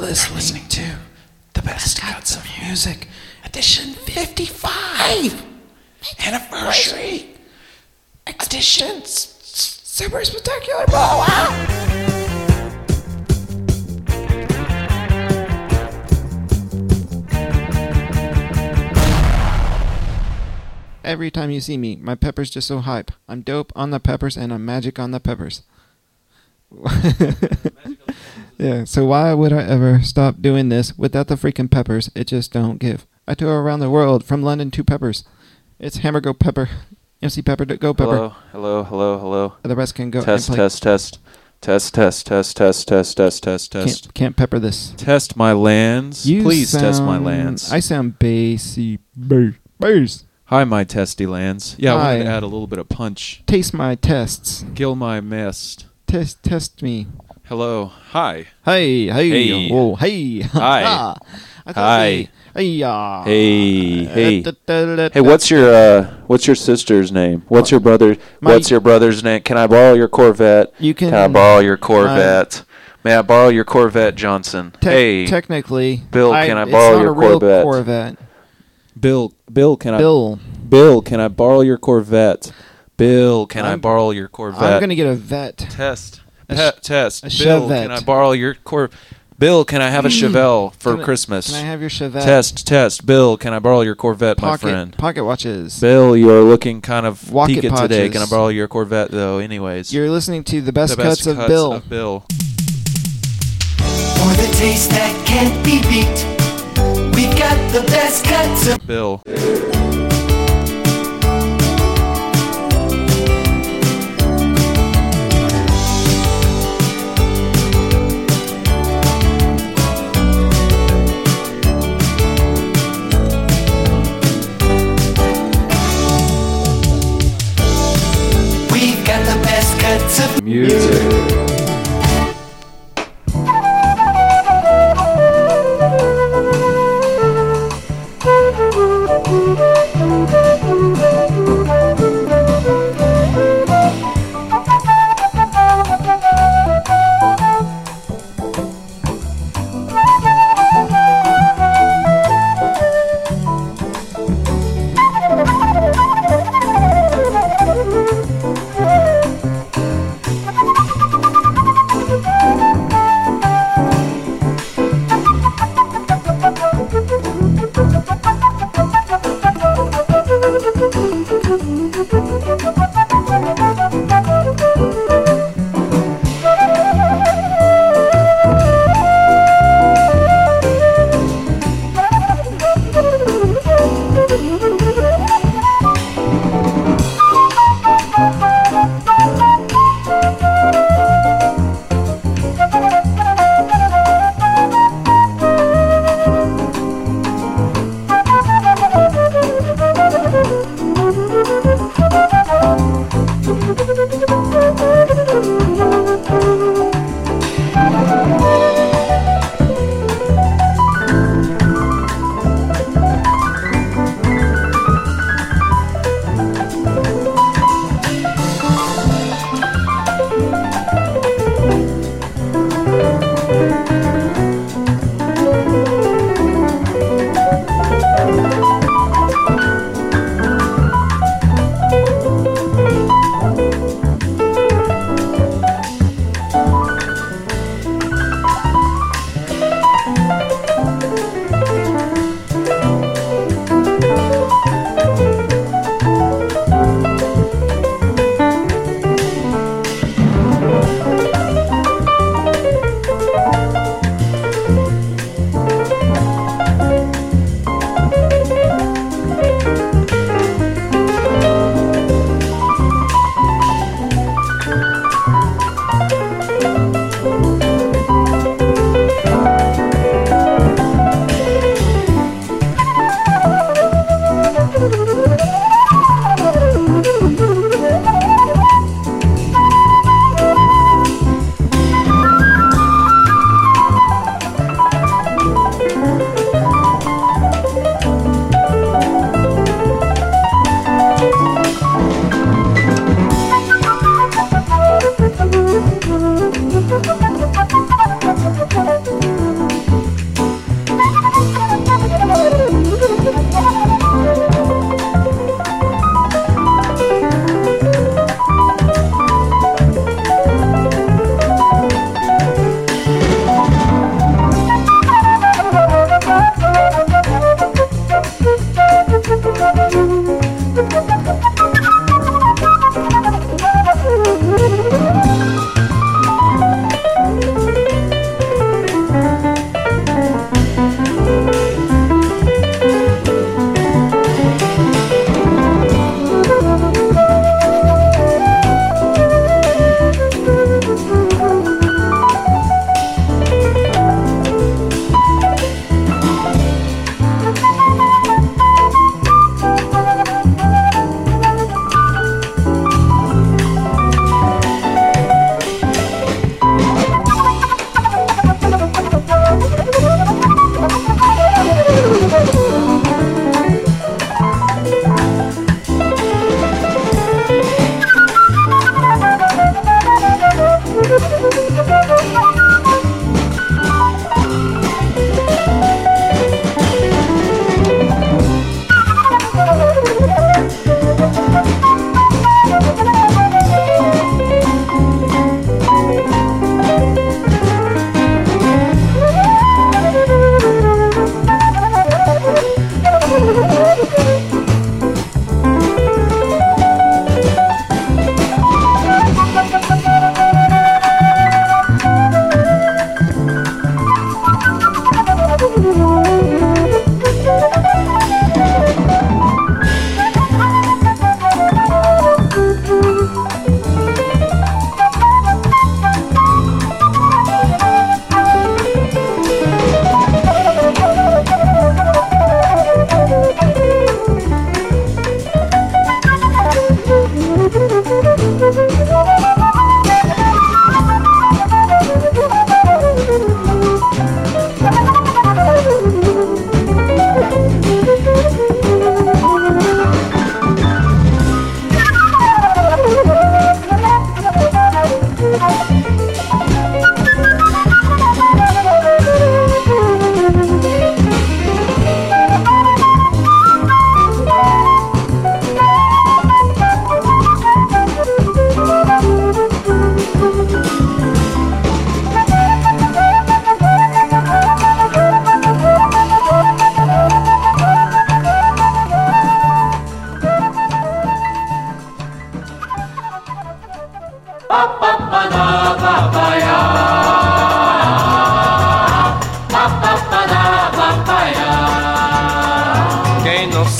listening to the Best Cuts of Music, edition 55, anniversary, edition, super spectacular blowout. Every time you see me, my pepper's just so hype. I'm dope on the peppers and I'm magic on the peppers. Yeah, so why would I ever stop doing this without the freaking peppers? It just don't give. I tour around the world from London to Peppers. It's Hammer Go Pepper. MC Pepper Go Pepper. Hello. The rest can go. Test. Can't pepper this. Test my lands. Please test my lands. I sound bassy. Bass. Hi, my testy lands. Yeah, I wanted to Hi. add a little bit of punch. Taste my tests. Gill my mist. Test me. Hello. Hi. Hey. Hey. Oh, hey. Hi. Hi. Hey. Hey, what's your sister's name? What's your brother's name? Can I borrow your Corvette? Can I borrow your Corvette? May I borrow your Corvette, Johnson? Hey. Technically, Bill, can I borrow your Corvette? It's not a real Corvette. Bill, can I borrow your Corvette? Bill, can I borrow your Corvette? I'm going to get a vet. Test. A Bill, Chevette. can I borrow your Bill, can I have a Chevelle for Christmas? Can I have your Chevette? Test. Bill, can I borrow your Corvette, my friend? Pocket watches. Bill, you are looking kind of Pocket peaked today. pouches. Can I borrow your Corvette, though? Anyways. You're listening to the best cuts of Bill. For the taste that can't be beat, we've got the best cuts of Bill. We've got the best cuts of Music.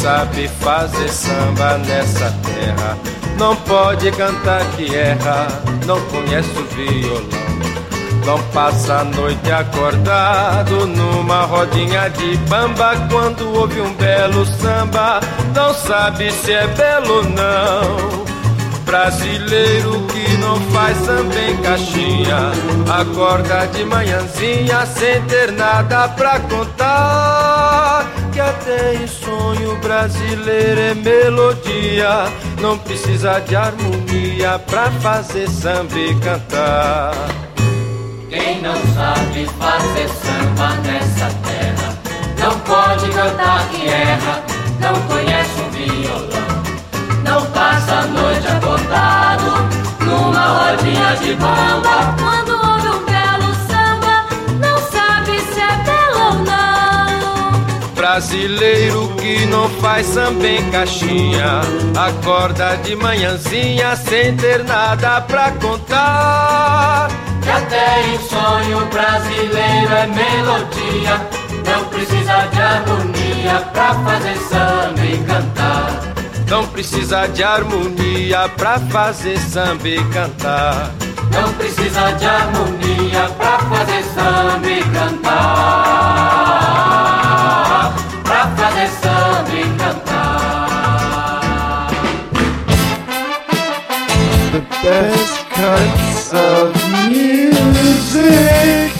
sabe fazer samba nessa terra. Não pode cantar que erra, não conhece o violão. Não passa a noite acordado numa rodinha de bamba. Quando ouve um belo samba, não sabe se é belo ou não. Brasileiro que não faz samba em caixinha, acorda de manhãzinha sem ter nada pra contar. Que até em sonho brasileiro é melodia, não precisa de harmonia pra fazer samba e cantar. Quem não sabe fazer samba nessa terra, não pode cantar que erra, não conhece um violão. Não passa a noite acordado numa rodinha de bamba. Quando ouve um belo samba, não sabe se é belo ou não. Brasileiro que não faz samba em caixinha, acorda de manhãzinha sem ter nada pra contar. Que até em sonho brasileiro é melodia, não precisa de harmonia pra fazer samba e cantar. Não precisa de harmonia pra fazer samba e cantar. Não precisa de harmonia pra fazer samba e cantar. Pra fazer samba e cantar. The best cuts of music.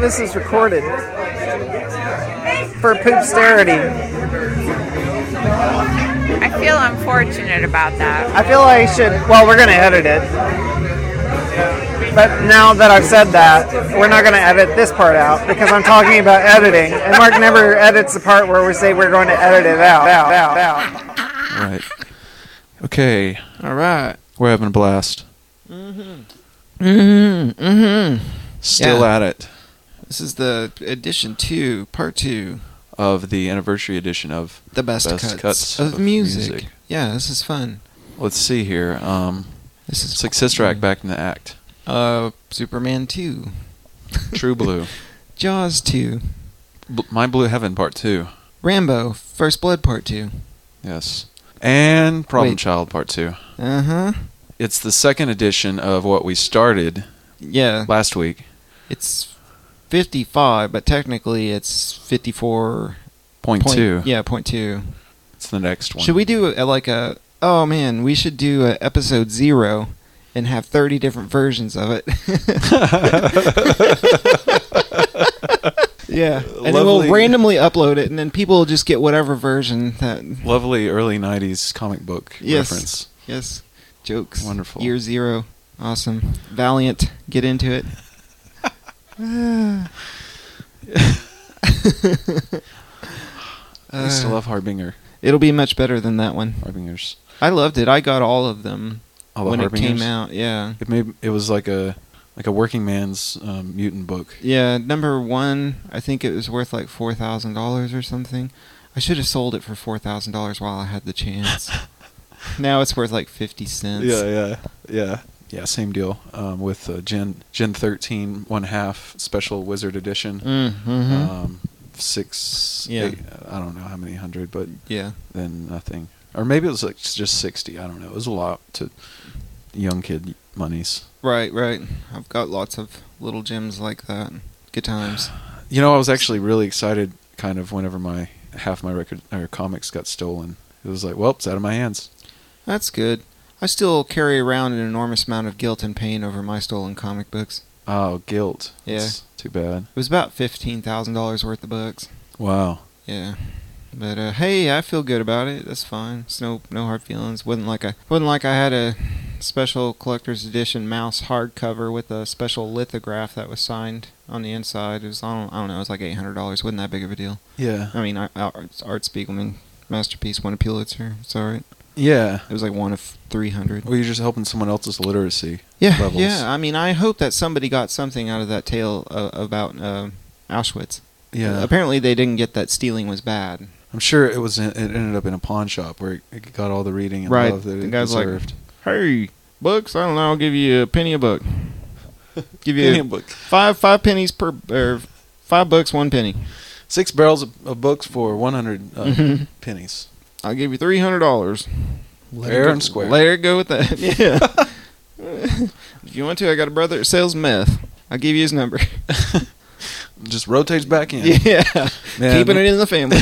this is recorded for poopsterity. I feel unfortunate about that. I feel I should. Well, we're gonna edit it. But now that I've said that, we're not going to edit this part out because I'm talking about editing, and Mark never edits the part where we say we're going to edit it out. Right. Okay. All right. We're having a blast. Still at it. This is the edition 2, part 2 of the anniversary edition of the best cuts of music. Yeah, this is fun. Let's see here. This is like Sister Act back in the act. Superman 2. True Blue. Jaws 2. My Blue Heaven Part 2. Rambo, First Blood Part 2. Yes. And Problem Child Part 2. Uh-huh. It's the second edition of what we started last week. It's 55, but technically it's 54.2. Yeah, 0.2. It's the next one. Should we do oh man, we should do a episode 0 and have 30 different versions of it. Yeah, and then we'll randomly upload it, and then people will just get whatever version that. Lovely early 90s comic book reference. Yes, jokes. Wonderful. Year 0, awesome. Valiant, get into it. I used to love Harbinger. It'll be much better than that one. Harbingers. I loved it. I got all of them when it Harbingers? came out. Yeah. It was like a working man's mutant book. Yeah, number 1, I think it was worth like $4,000 or something. I should have sold it for $4,000 while I had the chance. Now it's worth like 50 cents. Yeah. Same deal with Gen 13 1/2 special Wizard Edition. Mm-hmm. 6, yeah. 8, I don't know how many hundred, but yeah. Then nothing. Or maybe it was like just 60. I don't know. It was a lot to young kid monies. Right. I've got lots of little gems like that. Good times. You know, I was actually really excited kind of whenever half my record or comics got stolen. It was like, well, it's out of my hands. That's good. I still carry around an enormous amount of guilt and pain over my stolen comic books. Oh, guilt. Yeah. That's too bad. It was about $15,000 worth of books. Wow. Yeah. But hey, I feel good about it. That's fine. It's no hard feelings. Wasn't like I had a special collector's edition mouse hardcover with a special lithograph that was signed on the inside. It was I don't know. It was like $800. Wasn't that big of a deal? Yeah. I mean, Art Spiegelman masterpiece won a Pulitzer. It's all right. Yeah. It was like one of 300. Well, you're just helping someone else's literacy levels. Yeah. I mean, I hope that somebody got something out of that tale about Auschwitz. Yeah. Apparently, they didn't get that stealing was bad. I'm sure it ended up in a pawn shop where it got all the reading and love that it deserved. Like, hey, books, I don't know, I'll give you a penny a book. Give you penny a book. Five pennies per, or 5 books, 1 penny. 6 barrels of books for 100 pennies. I'll give you $300. Fair and square. Let her go with that. Yeah. If you want to, I got a brother that sells meth. I'll give you his number. Just rotates back in. Yeah. Keeping it in the family.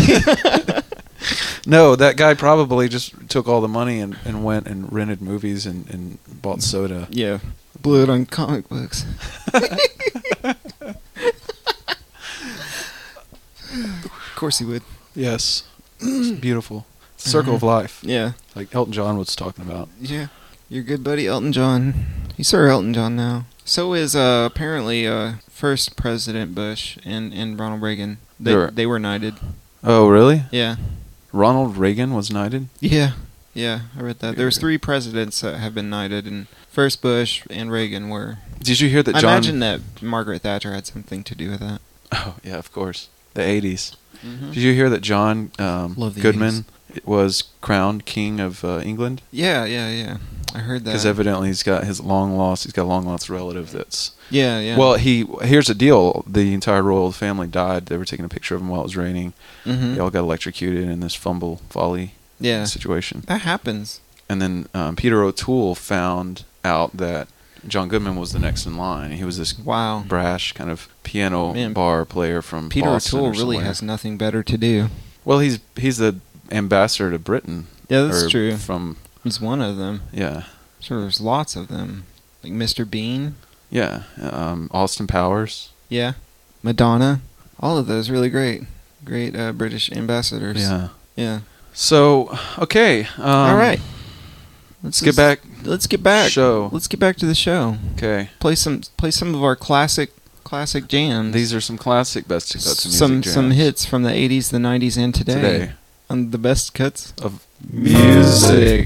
No, that guy probably just took all the money and went and rented movies and bought soda. Yeah. Blew it on comic books. Of course he would. Yes. It's beautiful. It's the circle of life. Yeah. Like Elton John was talking about. Yeah. Your good buddy Elton John. He's Sir Elton John now. So is apparently first President Bush and Ronald Reagan. They were knighted. Oh, really? Yeah. Ronald Reagan was knighted? Yeah. Yeah, I read that. There's 3 presidents that have been knighted, and first Bush and Reagan were. Did you hear that I John... imagine that Margaret Thatcher had something to do with that. Oh, yeah, of course. The 80s. Mm-hmm. Did you hear that John Goodman 80s. was crowned king of England? Yeah. I heard that. Because evidently he's got a long lost relative that's... Yeah. Well, here's the deal. The entire royal family died. They were taking a picture of him while it was raining. Mm-hmm. They all got electrocuted in this folly situation. That happens. And then Peter O'Toole found out that John Goodman was the next in line. He was this brash kind of piano bar player from Peter Boston O'Toole really has nothing better to do. Well, he's the ambassador to Britain. Yeah, that's true. He's one of them. Yeah. Sure, there's lots of them. Like Mr. Bean. Yeah. Austin Powers. Yeah. Madonna. All of those really great. Great British ambassadors. Yeah. Yeah. So, okay. All right. Let's get back. Let's get back. Show. Let's get back to the show. Okay. Play some of our classic jams. These are some classic best cuts of music jams. Some hits from the 80s, the 90s, and today. On the best cuts of music.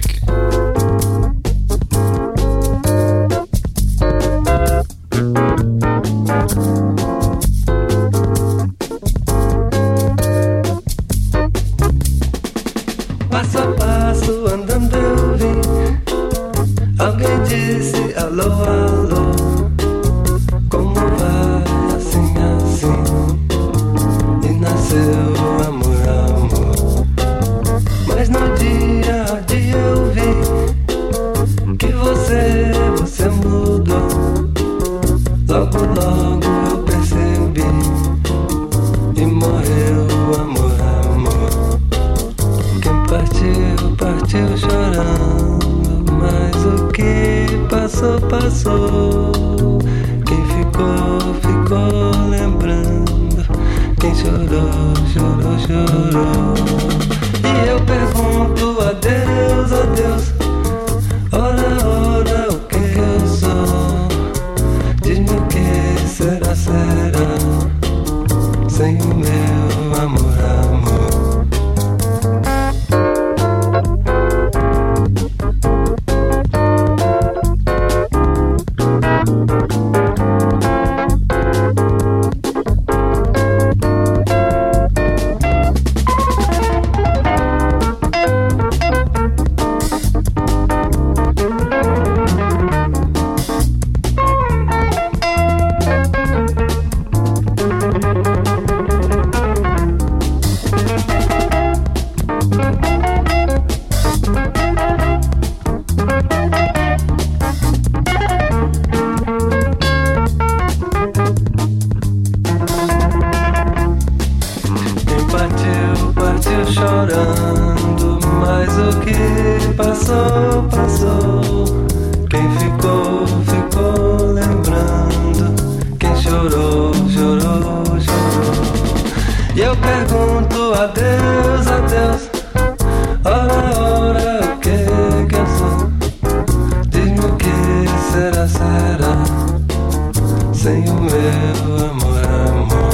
Passo a passo andando eu vim. Alguém disse alô, alô. Como vai assim, assim? E nasceu amor, amor. Mas no dia a dia eu vi que você mudou. Logo, logo eu percebi. E morreu amor, amor. Quem partiu chorando. Mas o que passou, passou. Quem ficou lembrando. Quem chorou, chorou, chorou. E eu pergunto a Deus, a Deus. Ora, ora, o que eu sou? Diz-me o que será, será. Sem o meu amor, amor. Chorando, mas o que passou, passou. Quem ficou lembrando. Quem chorou, chorou, chorou. E eu pergunto a Deus, a Deus. Ora, ora, o que eu sou? Diz-me o que será, será. Sem o meu amor, amor.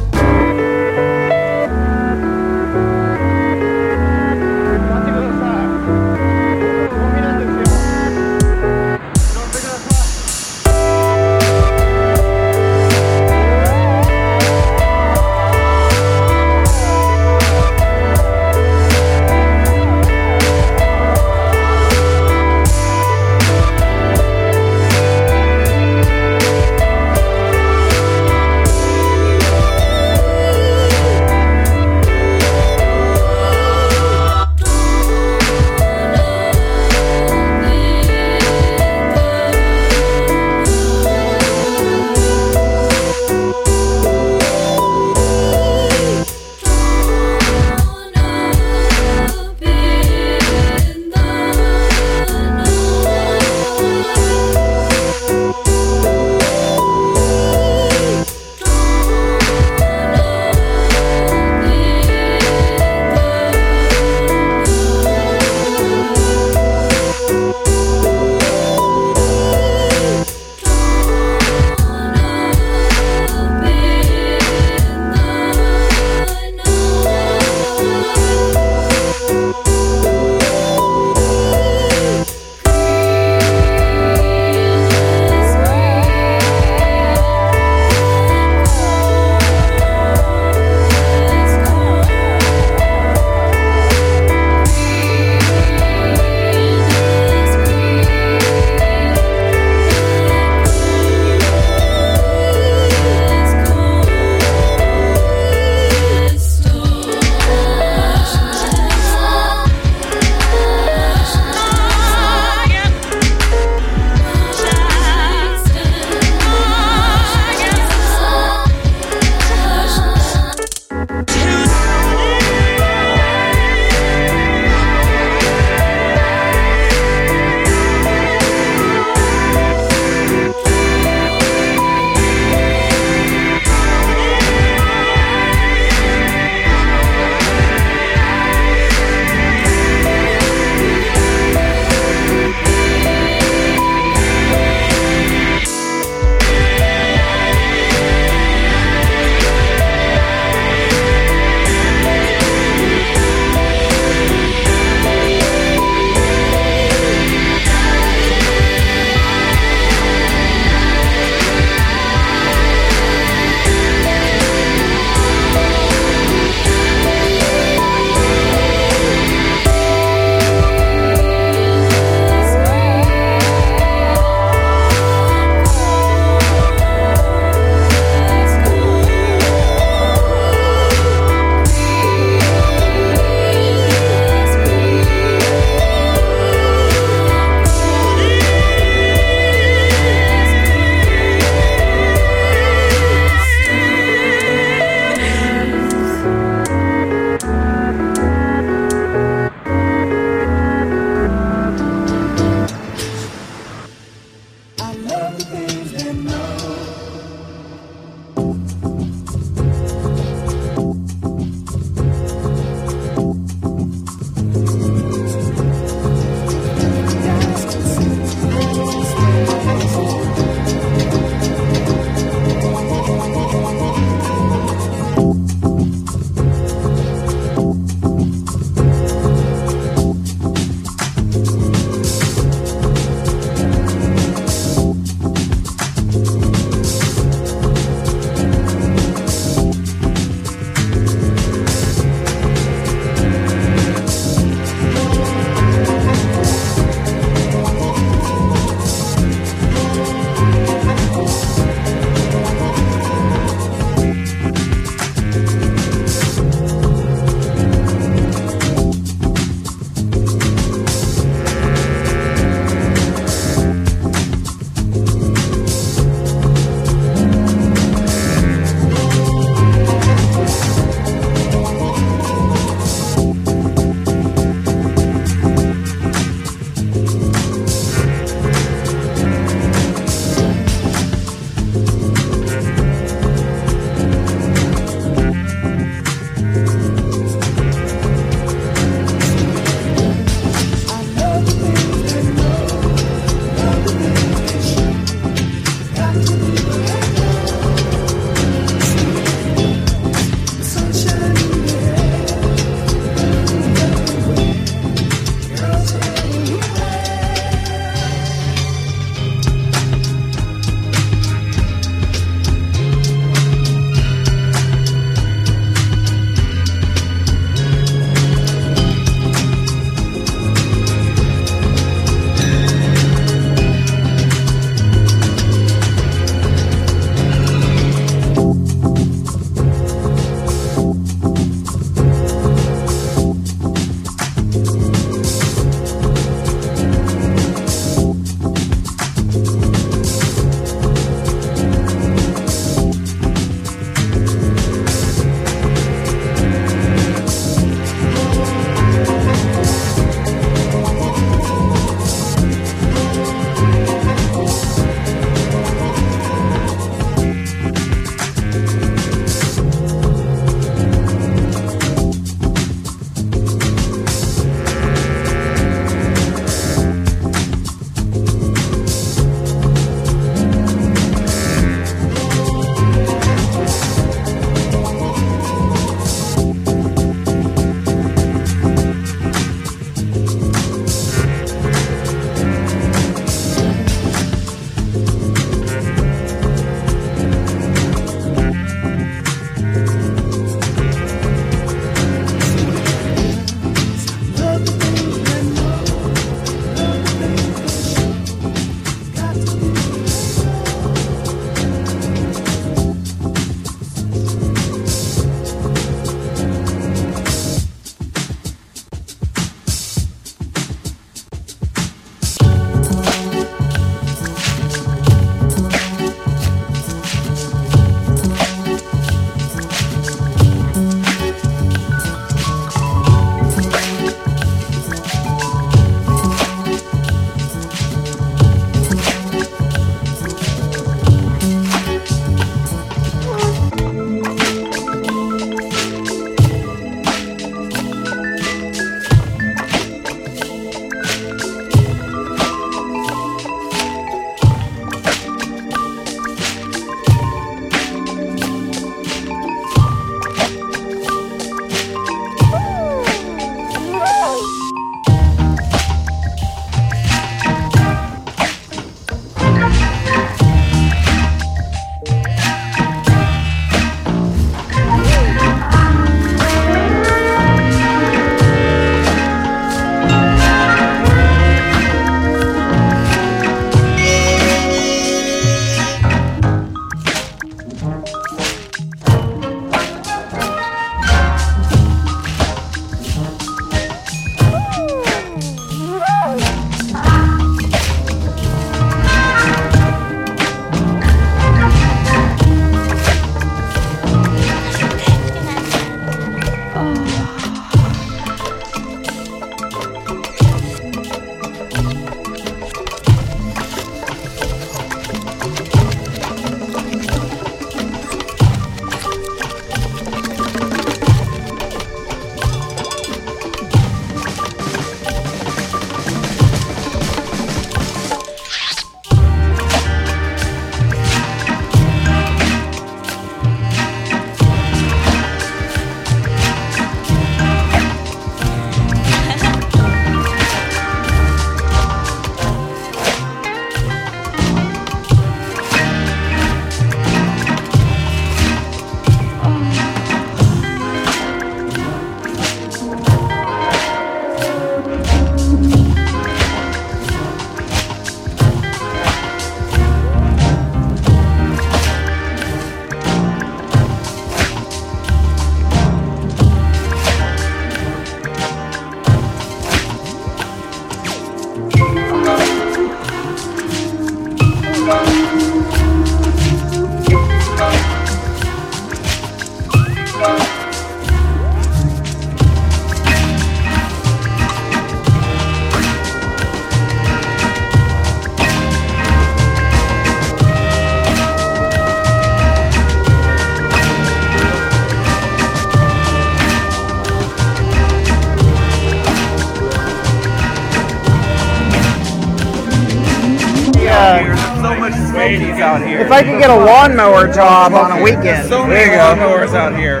out here. If I could get a lawnmower job on a weekend. So many lawnmowers out here.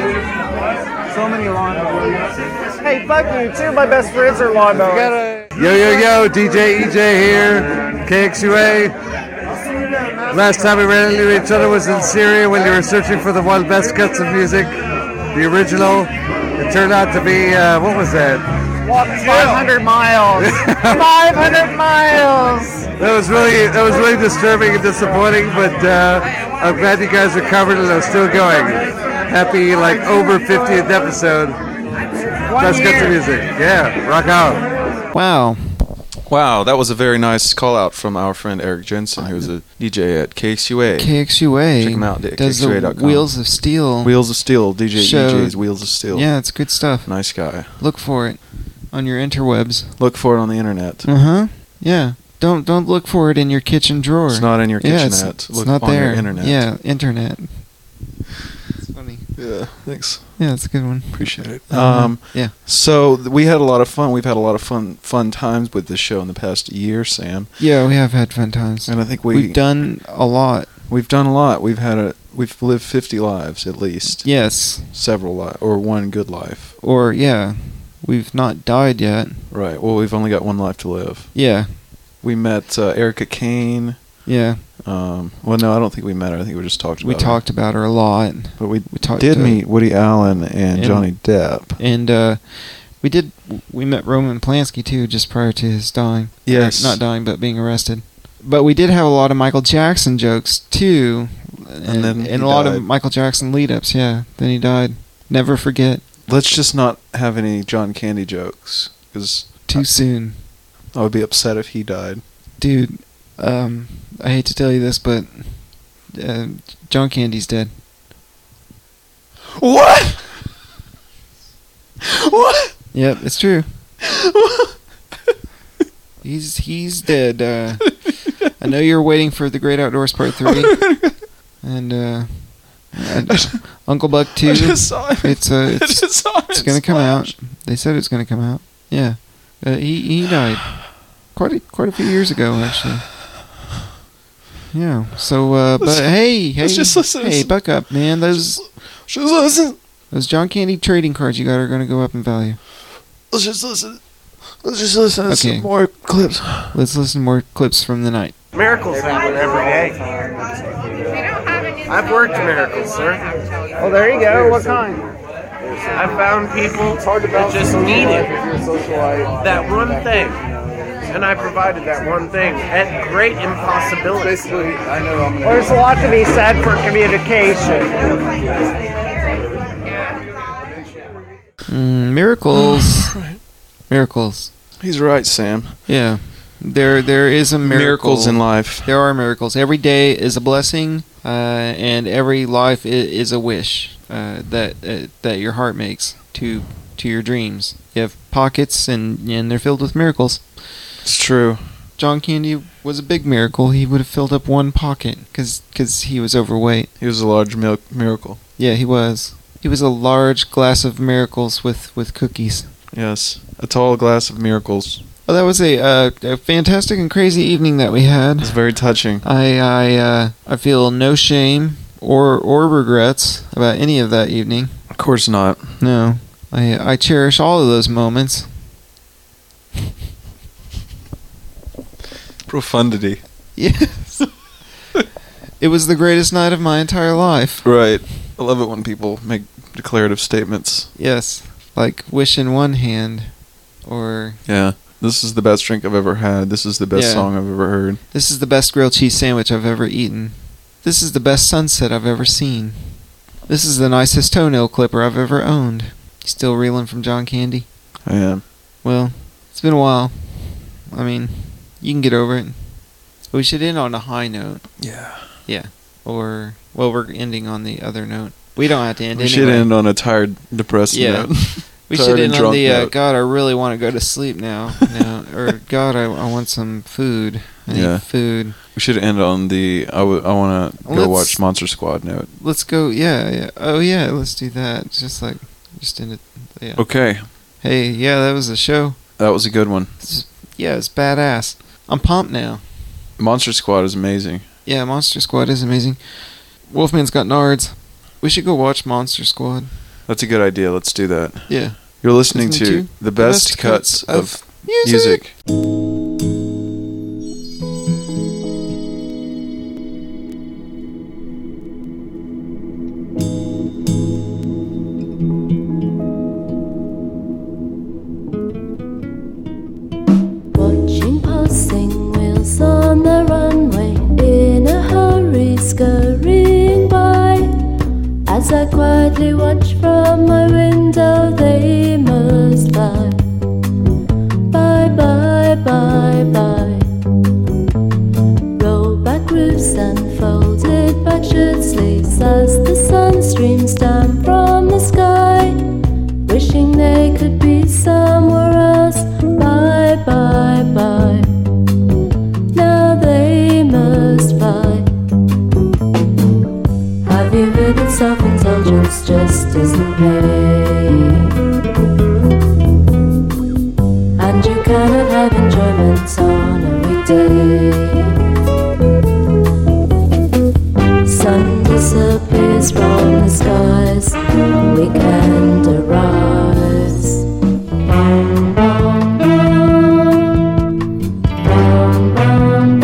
So many lawnmowers. Hey, fuck you. Two of my best friends are lawnmowers. Yo, DJ EJ here, KXUA. Last time we ran into each other was in Syria when you were searching for the one best cuts of music, the original. It turned out to be, what was that? Walked 500 miles. 500 miles. That was really disturbing and disappointing, but I'm glad you guys recovered and are still going. Happy, over 50th episode. Best cuts of music. Yeah, rock on. Wow, that was a very nice call out from our friend Eric Jensen, who's a DJ at KXUA. KXUA. Check him out at does KXUA.com. the Wheels of Steel. Wheels of Steel, DJ show. EJ's Wheels of Steel. Yeah, it's good stuff. Nice guy. Look for it on your interwebs. Look for it on the internet. Yeah. Don't look for it in your kitchen drawer. It's not in your kitchenette. It's Look not on there. your internet. Yeah, internet. It's funny. Yeah, thanks. Yeah, it's a good one. Appreciate it. Yeah. So we had a lot of fun. We've had a lot of fun times with this show in the past year, Sam. Yeah, we have had fun times. And I think we've done a lot. We've done a lot. We've lived 50 lives at least. Yes. Several lives, or one good life. Or we've not died yet. Right. Well, we've only got one life to live. Yeah. We met Erica Kane. Yeah. Well, no, I don't think we met her. I think we just talked about her. We talked about her a lot. But we did meet Woody Allen and Johnny Depp. And we met Roman Polanski too, just prior to his dying. Yes. Not dying, but being arrested. But we did have a lot of Michael Jackson jokes too. And a lot of Michael Jackson lead-ups, yeah. Then he died. Never forget. Let's just not have any John Candy jokes. Cause too soon. I would be upset if he died. Dude, I hate to tell you this, but John Candy's dead. What? What? Yep, it's true. He's dead. I know you're waiting for The Great Outdoors Part 3. And Uncle Buck 2. It's going to come out. They said it's going to come out. Yeah. He died quite a few years ago, actually. Yeah. So, but hey, just listen. Hey, buck up, man. Those John Candy trading cards you got are going to go up in value. Let's just listen to some more clips. Let's listen to more clips from the night. Miracles happen every day. I've worked miracles, sir. Oh, there you go. What kind? I found people that just needed that one thing. And I provided that one thing at great impossibility. Basically, I know I'm Well, there's a lot to be said for communication. Miracles. Miracles. He's right, Sam. Yeah. There is a miracle. Miracles in life. There are miracles. Every day is a blessing, and every life is a wish that your heart makes to your dreams. You have pockets, and they're filled with miracles. It's true. John Candy was a big miracle. He would have filled up one pocket because he was overweight. He was a large miracle. Yeah, he was. He was a large glass of miracles with cookies. Yes, a tall glass of miracles. Well, that was a fantastic and crazy evening that we had. It's very touching. I feel no shame or regrets about any of that evening. Of course not. No, I cherish all of those moments. Profundity. Yes. It was the greatest night of my entire life. Right. I love it when people make declarative statements. Yes. Like wish in one hand, or... Yeah. This is the best drink I've ever had. This is the best song I've ever heard. This is the best grilled cheese sandwich I've ever eaten. This is the best sunset I've ever seen. This is the nicest toenail clipper I've ever owned. You still reeling from John Candy? I am. Well, it's been a while. I mean, you can get over it. We should end on a high note. Yeah. Yeah. Or, well, we're ending on the other note. We don't have to end We anyway. should end on a tired, depressed note. We should end on the, God, I really want to go to sleep now. Or, God, I want some food. I need food. We should end on the, I want to go watch Monster Squad note. Let's go, yeah. Oh, yeah, let's do that. Just end it, yeah. Okay. Hey, yeah, that was the show. That was a good one. Yeah, it's badass. I'm pumped now. Monster Squad is amazing. Yeah, Monster Squad is amazing. Wolfman's got nards. We should go watch Monster Squad. That's a good idea. Let's do that. Yeah. You're listening to the best cuts of music. Watching passing wheels on the runway, in a hurry scurrying by. As I quietly watch from my window, they must fly. Bye, bye, bye, bye. Rollback roofs and folded back shirt sleeves as the sun streams down from the sky. Wishing they could be somewhere else. Bye, bye, bye. Now they must fly. Have you heard that self-indulgence just isn't paid? And you cannot have enjoyment on a weekday. Sun disappears from the skies, weekend arrives. Bum, bum, bum, bum,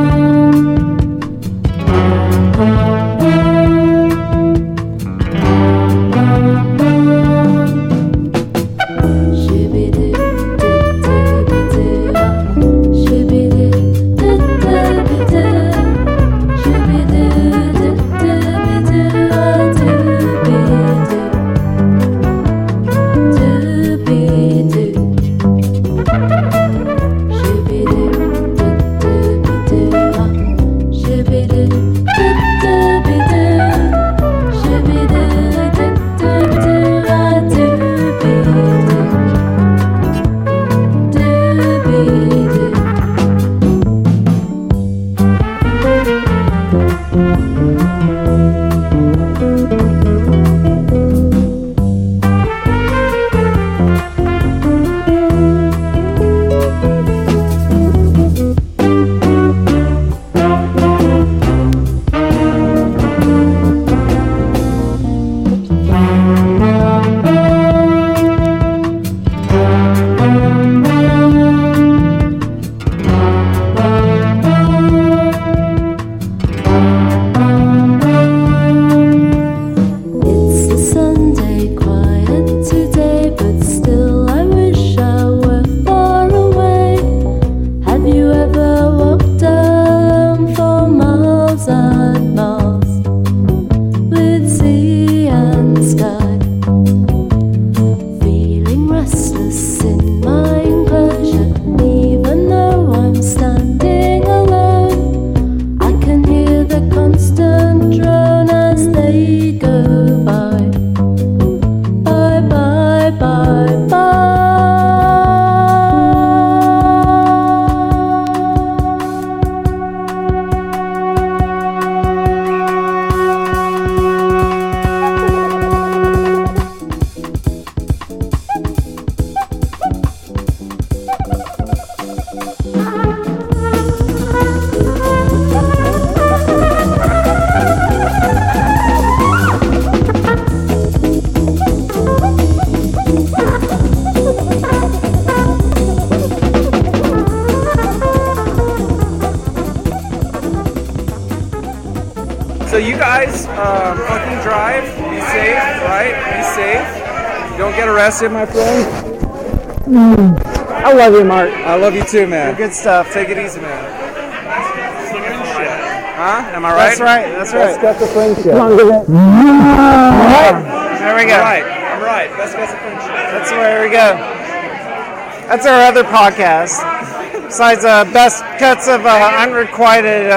So you guys fucking drive. Be safe, right? Be safe. Don't get arrested, my friend. I love you, Mark. I love you too, man. Good stuff. Take it easy, man. Huh? Am I right? That's right. That's right. Let's get the friendship. There we go. I'm right. Let's get the friendship. That's where we go. That's our other podcast. Besides best cuts of unrequited.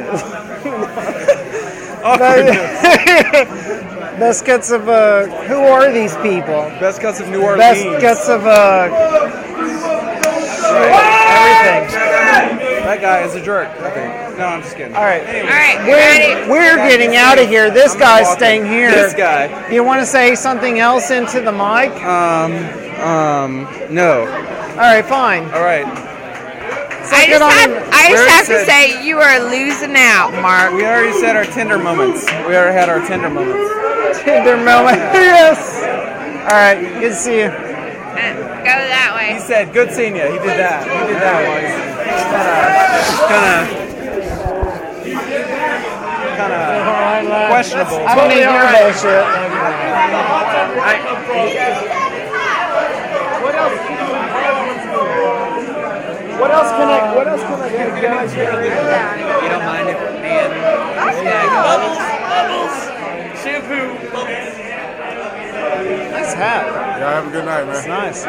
Best cuts of who are these people? Best cuts of New Orleans. Best cuts of everything. That guy is a jerk. Okay. No, I'm just kidding. All right. Anyway. All right, We're getting out of here. This guy's staying here. This guy. Do you want to say something else into the mic? No. All right, fine. All right. I just have to say you are losing out, Mark. We already said our Tinder moments. We already had our Tinder moments. Tinder moment. Yes. All right. Good to see you. Go that way. He said, "Good seeing you." He did that. He did that one. Kind of questionable. I don't need your bullshit. What else can I get you guys here? You don't mind if me and Bubbles, shampoo, Bubbles. Nice hat. Yeah, have a good night, man. It's nice.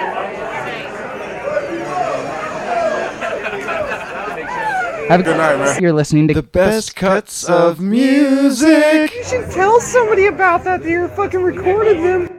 Have a good night, man. You're listening to the best cuts of music. You should tell somebody about that. You're fucking recording them.